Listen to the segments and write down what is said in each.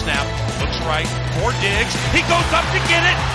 snap. Looks right for Diggs. He goes up to get it.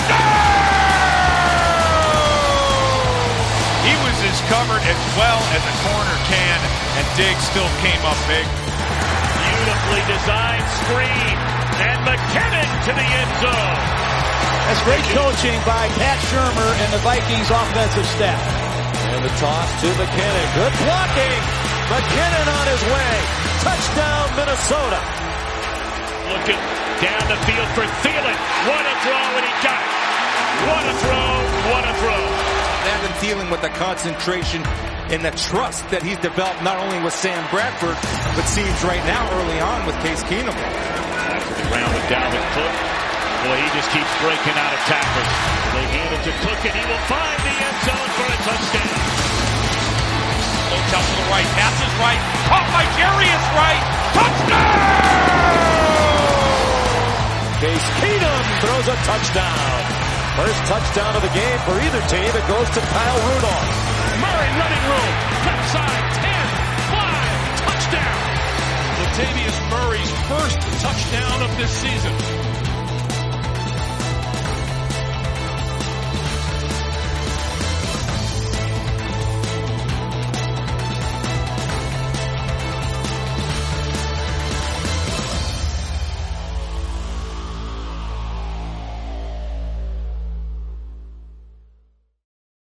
Touchdown! He was as covered as well as a corner can, and Diggs still came up big. Beautifully designed screen, and McKinnon to the end zone. That's great coaching by Pat Shurmur and the Vikings offensive staff. And the toss to McKinnon. Good blocking. McKinnon on his way. Touchdown, Minnesota. Looking down the field for Thielen. What a throw, and he got it. What a throw, what a throw. Evan Thielen with the concentration and the trust that he's developed not only with Sam Bradford, but seems right now early on with Case Keenum. After the round with Dalvin Cook. Boy, he just keeps breaking out of tackles. They hand it to Cook, and he will find the end zone for a touchdown. Looks out to the right, passes right, caught by Jarius Wright. Touchdown! Case Keenum throws a touchdown. First touchdown of the game for either team. It goes to Kyle Rudolph. Murray running room. Left side, 10, 5, touchdown. Latavius Murray's first touchdown of this season.